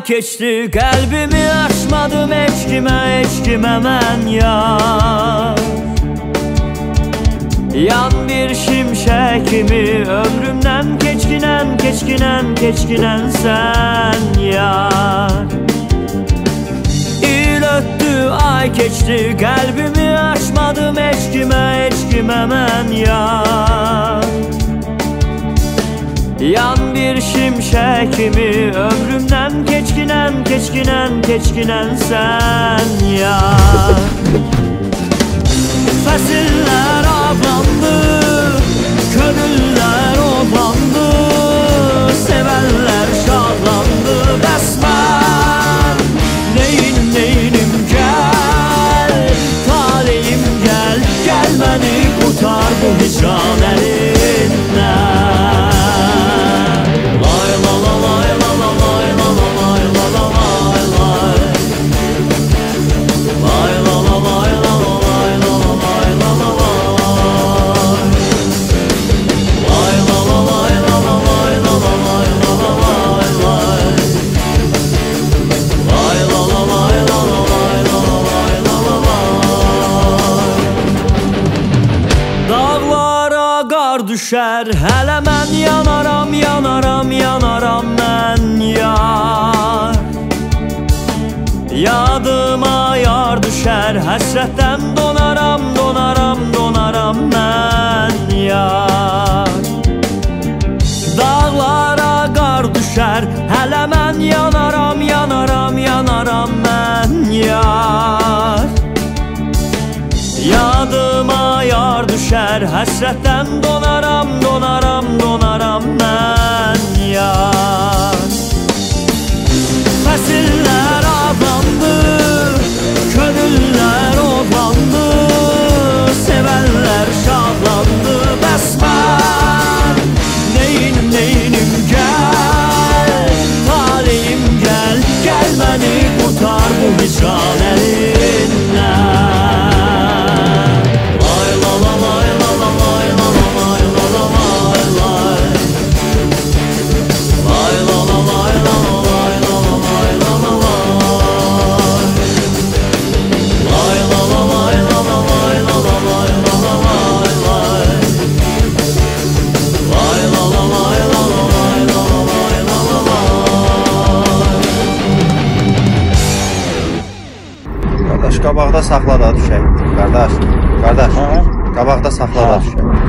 keçdi, qəlbimi açmadım heç kimə mən yar. Yan bir şimşək kimi ömrümdən keçkinən sən yar. İl ötdü, ay keçdi, qəlbimi açmadım heç kimə mən yar. Yan bir şimşək kimi ömrümdən keçkinən sən yar. Fəsillər avlandı, könüllər odlandı, sevənlər şadlandı. Bəs mən neyinim gəl, taleyim gəl, gəl məni qurtar bu hicran əlindən. Düşər, hələ mən yanaram mən yar. Yadıma yar düşər, həsrətdən donaram mən yar. Dağlara qar düşər, hələ mən yanaram mən yar. Yadıma yar düşər, həsrətdən donaram mən yar. Fəsillər avlandı, könüllər odlandı, sevənlər şadlandı. Bəs mən neyinim gəl, taleyim gəl, gəl məni qurtar bu hicran əlindən. Qabaqda saxla da düşək. Qardaş, qabaqda saxla da düşək.